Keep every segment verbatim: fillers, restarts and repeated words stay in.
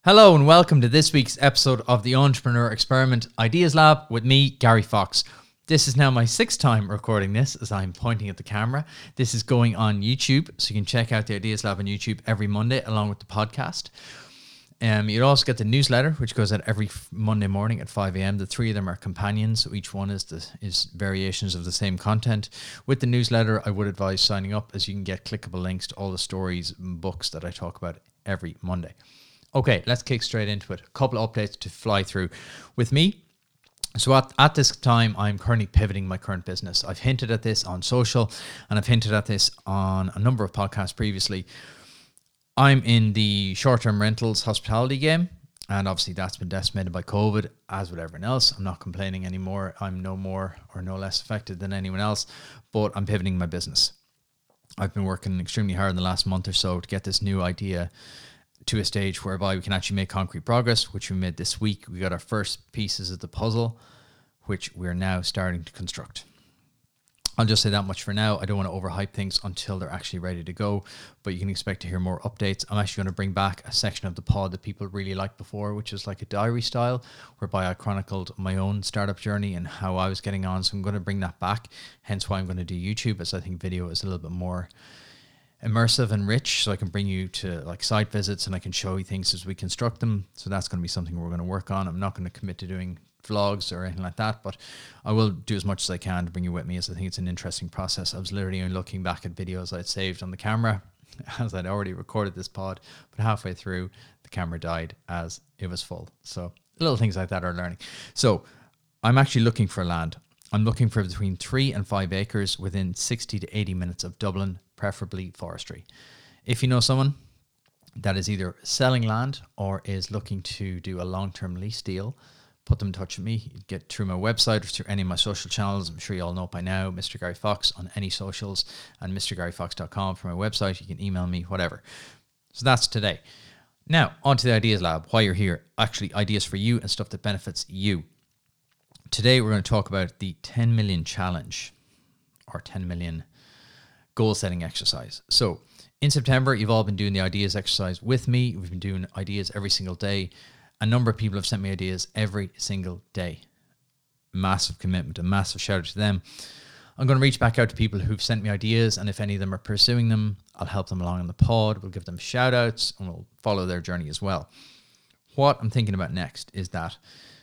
Hello and welcome to this week's episode of the Entrepreneur Experiment Ideas Lab with me, Gary Fox. This is now my sixth time recording this as I'm pointing at the camera. This is going on YouTube, so you can check out the Ideas Lab on YouTube every Monday along with the podcast. Um, you'll also get the newsletter, which goes out every Monday morning at five a.m. The three of them are companions, so each one is the, is variations of the same content. With the newsletter, I would advise signing up as you can get clickable links to all the stories and books that I talk about every Monday. Okay, let's kick straight into it. A couple of updates to fly through with me. So at, at this time, I'm currently pivoting my current business. I've hinted at this on social and I've hinted at this on a number of podcasts previously. I'm in the short-term rentals hospitality game, and obviously that's been decimated by COVID, as with everyone else. I'm not complaining anymore. I'm no more or no less affected than anyone else, but I'm pivoting my business. I've been working extremely hard in the last month or so to get this new idea to a stage whereby we can actually make concrete progress, which we made this week. We got our first pieces of the puzzle, which we're now starting to construct. I'll just say that much for now. I don't want to overhype things until they're actually ready to go, but you can expect to hear more updates. I'm actually going to bring back a section of the pod that people really liked before, which is like a diary style, whereby I chronicled my own startup journey and how I was getting on. So I'm going to bring that back, hence why I'm going to do YouTube, as I think video is a little bit more immersive and rich, so I can bring you to like site visits and I can show you things as we construct them. So that's going to be something we're going to work on. I'm not going to commit to doing vlogs or anything like that, but I will do as much as I can to bring you with me, as I think it's an interesting process. I was literally looking back at videos I'd saved on the camera as I'd already recorded this pod, but halfway through the camera died as it was full. So little things like that are learning. So I'm actually looking for land. I'm looking for between three and five acres within sixty to eighty minutes of Dublin, preferably forestry. If you know someone that is either selling land or is looking to do a long-term lease deal, put them in touch with me. You get through my website or through any of my social channels. I'm sure you all know by now, Mister Gary Fox on any socials, and Mr Gary Fox dot com for my website. You can email me, whatever. So that's today. Now, on to the Ideas Lab. Why you're here. Actually, ideas for you and stuff that benefits you. Today, we're going to talk about the ten million challenge, or ten million goal setting exercise. So in September, you've all been doing the ideas exercise with me. We've been doing ideas every single day. A number of people have sent me ideas every single day. Massive commitment, a massive shout out to them. I'm going to reach back out to people who've sent me ideas, and if any of them are pursuing them, I'll help them along in the pod. We'll give them shout outs and we'll follow their journey as well. What I'm thinking about next is that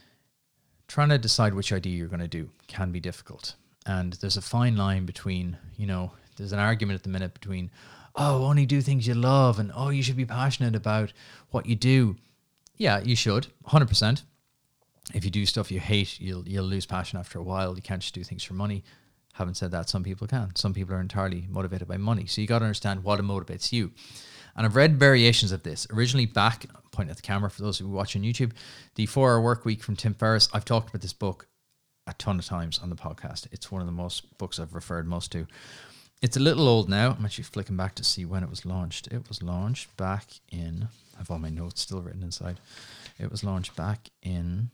trying to decide which idea you're going to do can be difficult. And there's a fine line between, you know, there's an argument at the minute between, oh, only do things you love, and oh, you should be passionate about what you do. Yeah, you should, one hundred percent. If you do stuff you hate, you'll you'll lose passion after a while. You can't just do things for money. Having said that, some people can. Some people are entirely motivated by money. So you got to understand what motivates you. And I've read variations of this. Originally back, point at the camera for those who watch on YouTube, the four-hour work week from Tim Ferriss. I've talked about this book a ton of times on the podcast. It's one of the most books I've referred most to. It's a little old now. I'm actually flicking back to see when it was launched. It was launched back in, I have all my notes still written inside. It was launched back in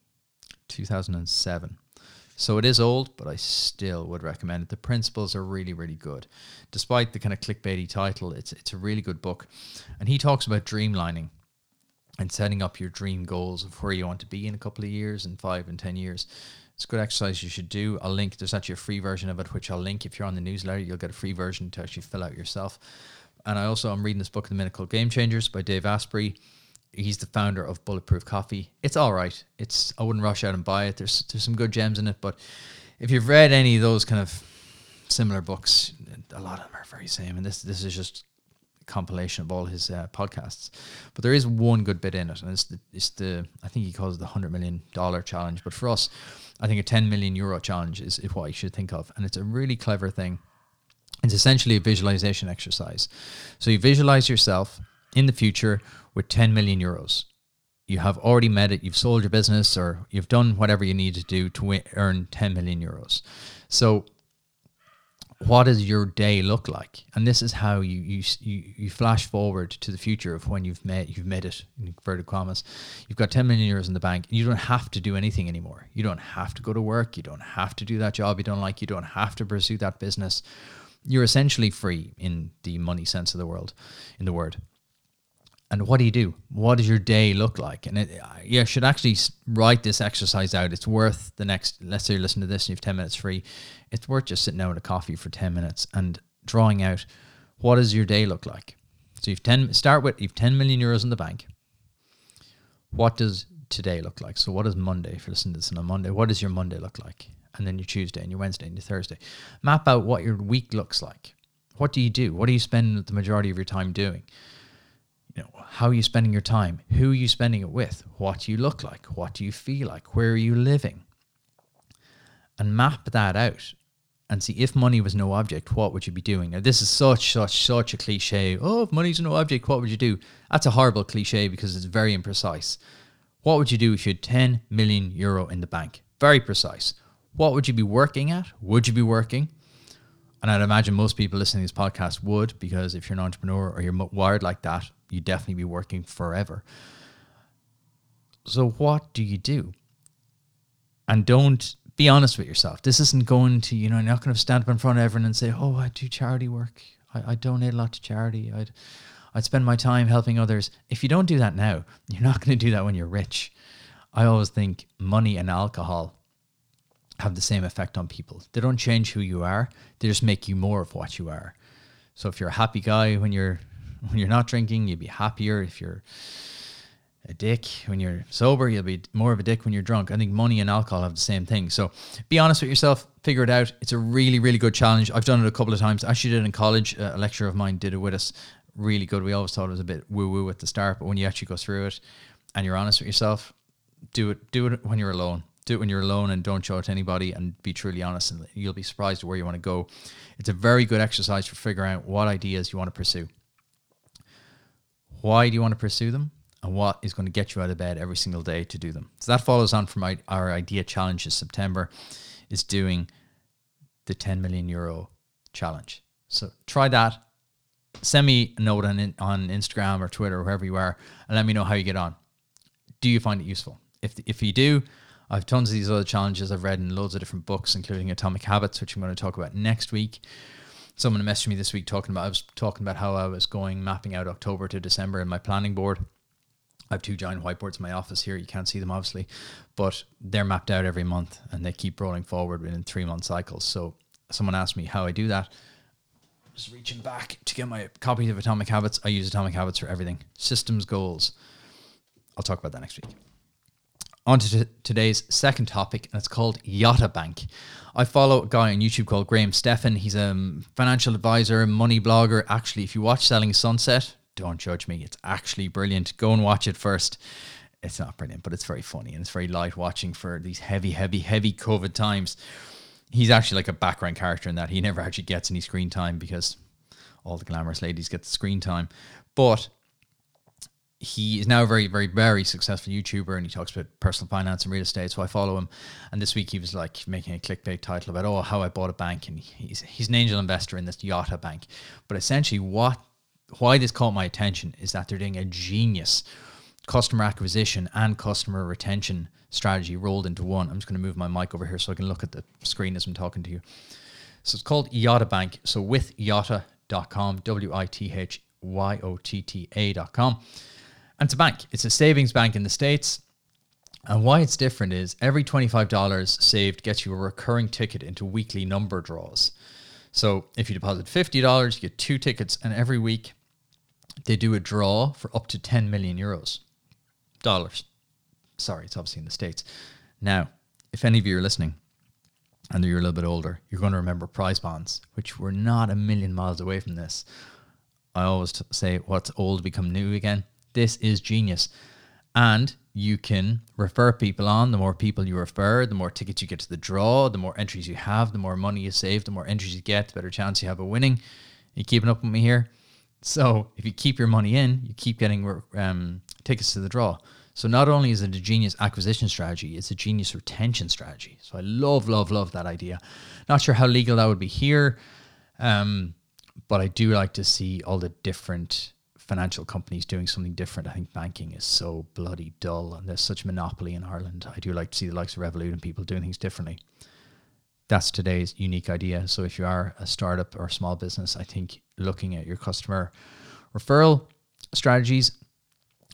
two thousand seven. So it is old, but I still would recommend it. The principles are really, really good. Despite the kind of clickbaity title, it's it's a really good book. And he talks about dreamlining and setting up your dream goals of where you want to be in a couple of years, and five and ten years. It's a good exercise you should do. I'll link, there's actually a free version of it, which I'll link. If you're on the newsletter, you'll get a free version to actually fill out yourself. And I also, I'm reading this book in the minute called Game Changers by Dave Asprey. He's the founder of Bulletproof Coffee. It's all right. It's I wouldn't rush out and buy it. There's there's some good gems in it, but if you've read any of those kind of similar books, a lot of them are very same. And this this is just a compilation of all his uh, podcasts. But there is one good bit in it, and it's the it's the I think he calls it the hundred million dollar challenge. But for us, I think a ten million euro challenge is, is what you should think of, and it's a really clever thing. It's essentially a visualization exercise. So you visualize yourself in the future with ten million euros. You have already met it, you've sold your business, or you've done whatever you need to do to win, earn ten million euros. So what does your day look like? And this is how you you you, you flash forward to the future of when you've made you've made it in inverted commas. You've got ten million euros in the bank, and you don't have to do anything anymore. You don't have to go to work. You don't have to do that job you don't like. You don't have to pursue that business. You're essentially free in the money sense of the world, in the word. And what do you do? What does your day look like? And it, you should actually write this exercise out. It's worth the next, let's say you listen to this and you have ten minutes free. It's worth just sitting down with a coffee for ten minutes and drawing out, what does your day look like? So you've ten, start with, you've ten million euros in the bank. What does today look like? So what is Monday? If you're listening to this on a Monday, what does your Monday look like? And then your Tuesday and your Wednesday and your Thursday. Map out what your week looks like. What do you do? What do you spend the majority of your time doing? You know, how are you spending your time? Who are you spending it with? What do you look like? What do you feel like? Where are you living? And map that out and see, if money was no object, what would you be doing? Now, this is such, such, such a cliche. Oh, if money's no object, what would you do? That's a horrible cliche because it's very imprecise. What would you do if you had ten million euro in the bank? Very precise. What would you be working at? Would you be working? And I'd imagine most people listening to this podcast would, because if you're an entrepreneur or you're wired like that, you'd definitely be working forever. So what do you do? And don't, be honest with yourself. This isn't going to, you know, you're not going to stand up in front of everyone and say, oh, I do charity work. I, I donate a lot to charity. I'd, I'd spend my time helping others. If you don't do that now, you're not going to do that when you're rich. I always think money and alcohol have the same effect on people. They don't change who you are. They just make you more of what you are. So if you're a happy guy when you're when you're not drinking, you'll be happier. If you're a dick when you're sober, you'll be more of a dick when you're drunk. I think money and alcohol have the same thing. So be honest with yourself, figure it out. It's a really, really good challenge. I've done it a couple of times. I actually did it in college. A lecturer of mine did it with us. Really good. We always thought it was a bit woo-woo at the start, but when you actually go through it and you're honest with yourself, do it, do it when you're alone. Do it when you're alone and don't show it to anybody, and be truly honest, and you'll be surprised at where you want to go. It's a very good exercise for figuring out what ideas you want to pursue. Why do you want to pursue them? And what is going to get you out of bed every single day to do them? So that follows on from our, our idea challenge this September, is doing the ten million euro challenge. So try that. Send me a note on, on Instagram or Twitter or wherever you are, and let me know how you get on. Do you find it useful? If, if you do, I have tons of these other challenges I've read in loads of different books, including Atomic Habits, which I'm going to talk about next week. Someone messaged me this week talking about, I was talking about how I was going, mapping out October to December in my planning board. I have two giant whiteboards in my office here. You can't see them, obviously, but they're mapped out every month and they keep rolling forward within three month cycles. So someone asked me how I do that. Just reaching back to get my copy of Atomic Habits. I use Atomic Habits for everything. Systems, goals. I'll talk about that next week. On to t- today's second topic, and it's called Yotta Bank. I follow a guy on YouTube called Graham Stephan. He's a financial advisor, money blogger. Actually, if you watch Selling Sunset, don't judge me. It's actually brilliant. Go and watch it first. It's not brilliant, but it's very funny and it's very light watching for these heavy, heavy, heavy COVID times. He's actually like a background character in that. He never actually gets any screen time because all the glamorous ladies get the screen time. But he is now a very, very, very successful YouTuber, and he talks about personal finance and real estate. So I follow him. And this week he was like making a clickbait title about, oh, how I bought a bank. And he's he's an angel investor in this Yotta Bank. But essentially what why this caught my attention is that they're doing a genius customer acquisition and customer retention strategy rolled into one. I'm just going to move my mic over here so I can look at the screen as I'm talking to you. So it's called Yotta Bank. So with yotta dot com, W I T H Y O T T A dot com. And it's a bank. It's a savings bank in the States. And why it's different is every twenty-five dollars saved gets you a recurring ticket into weekly number draws. So if you deposit fifty dollars, you get two tickets, and every week they do a draw for up to ten million euros. Dollars. Sorry, it's obviously in the States. Now, if any of you are listening and you're a little bit older, you're going to remember prize bonds, which were not a million miles away from this. I always t- say what's old become new again. This is genius. And you can refer people on. The more people you refer, the more tickets you get to the draw, the more entries you have, the more money you save, the more entries you get, the better chance you have of winning. Are you keeping up with me here? So if you keep your money in, you keep getting um, tickets to the draw. So not only is it a genius acquisition strategy, it's a genius retention strategy. So I love, love, love that idea. Not sure how legal that would be here, um, but I do like to see all the different financial companies doing something different. I think banking is so bloody dull and there's such monopoly in Ireland. I do like to see the likes of Revolut and people doing things differently. That's today's unique idea. So if you are a startup or a small business, I think looking at your customer referral strategies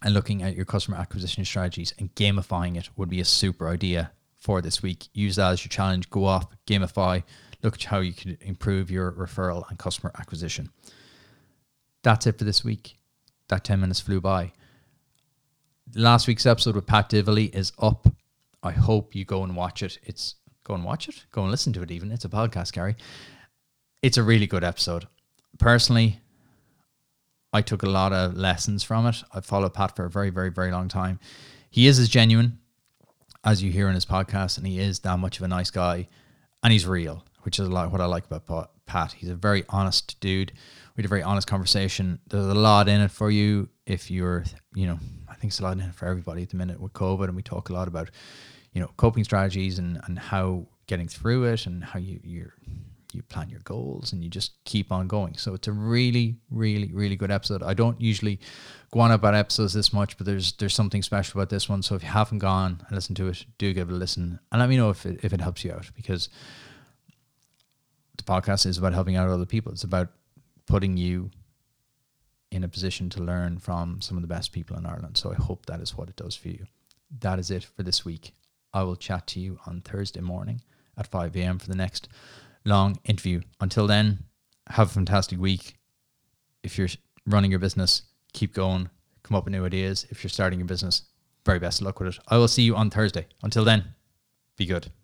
and looking at your customer acquisition strategies and gamifying it would be a super idea for this week. Use that as your challenge. Go off, gamify, look at how you can improve your referral and customer acquisition. That's it for this week. That ten minutes flew by. Last week's episode with Pat Dively is up. I hope you go and watch it. It's go and watch it. Go and listen to it even. It's a podcast, Gary. It's a really good episode. Personally, I took a lot of lessons from it. I've followed Pat for a very, very, very long time. He is as genuine as you hear in his podcast, and he is that much of a nice guy, and he's real, which is a lot what I like about Pat. He's a very honest dude. We had a very honest conversation. There's a lot in it for you if you're, you know, I think it's a lot in it for everybody at the minute with COVID, and we talk a lot about, you know, coping strategies and, and how getting through it and how you you're, you plan your goals and you just keep on going. So it's a really, really, really good episode. I don't usually go on about episodes this much, but there's there's something special about this one. So if you haven't gone and listened to it, do give it a listen and let me know if it, if it helps you out, because the podcast is about helping out other people. It's about putting you in a position to learn from some of the best people in Ireland. So I hope that is what it does for you. That is it for this week. I will chat to you on Thursday morning at five a.m. for the next long interview. Until then, have a fantastic week. If you're running your business, keep going, come up with new ideas. If you're starting your business, very best of luck with it. I will see you on Thursday. Until then, be good.